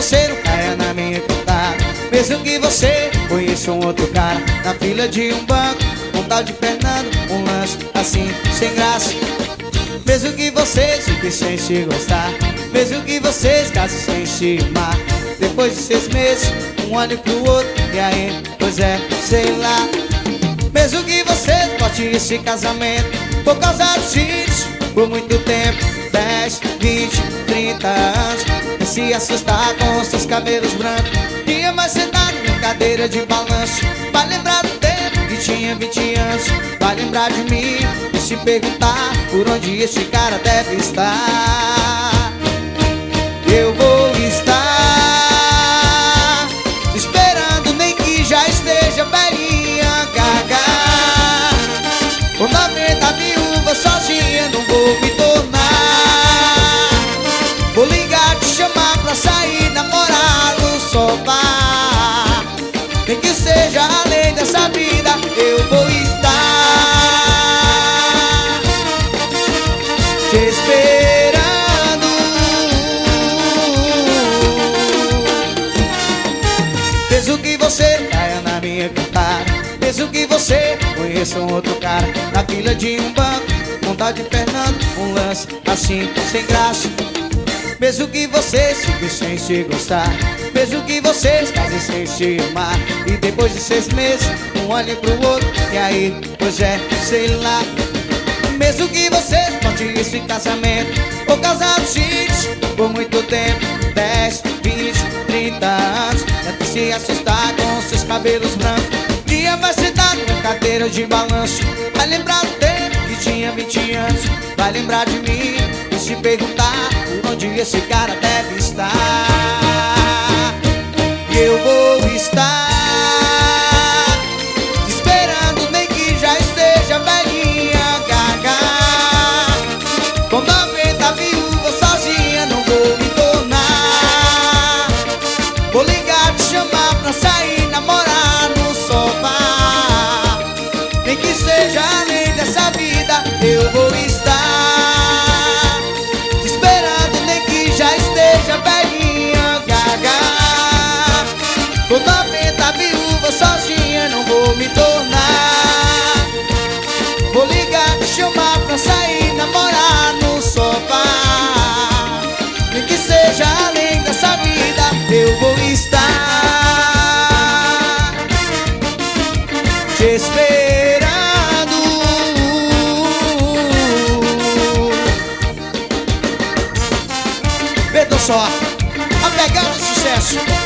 você não caia na minha cantada, mesmo que você conheça um outro cara na fila de um banco, um tal de Fernando, um lance assim, sem graça. Mesmo que vocês fiquem sem se gostar, mesmo que vocês casem sem se amar, depois de 6 meses, um ano pro outro, e aí, pois é, sei lá. Mesmo que vocês cortem esse casamento por causa dos filhos, por muito tempo, 10, 20, 30 anos, e se assustar com os seus cabelos brancos, dia mais sentado na cadeira de balanço, vai lembrar do tempo que tinha 20 anos, vai lembrar de mim e se perguntar por onde esse cara deve estar. Eu vou estar esperando, nem que já esteja velhinha, gaga, com 90 viúvas sozinha não vou me tornar. Vou ligar, te chamar pra sair, namorar no sofá, nem que seja além dessa vida, eu vou estar te esperando. Mesmo que você caia na minha cantada, mesmo que você conheça um outro cara na fila de um banco, um tal de Fernando, um lance assim, sem graça. Mesmo que vocês fiquem sem se gostar, mesmo que vocês casem sem se amar, e depois de 6 meses, um olhe pro outro, e aí, pois é, sei lá. Mesmo que vocês cortem esse casamento por causa dos filhos, por muito tempo, 10, 20, 30 anos, até se assustar com seus cabelos brancos, dia vai sentar na cadeira de balanço, vai lembrar do tempo que tinha 20 anos, vai lembrar de mim e se perguntar por onde esse cara deve estar. E eu vou estar te esperando, nem que já esteja velhinha, gaga, com 90 viúvas sozinha não vou me tornar. Vou ligar, te chamar pra sair, namorar no sofá, nem que seja além dessa vida, eu vou estar te esperando, nem que já esteja velhinha, gaga, com 90 viúvas sozinha não vou me tornar. Vou ligar, te chamar pra sair, namorar no sofá, nem que seja além dessa vida, eu vou estar te esperando. Vejam só, a pegada do sucesso.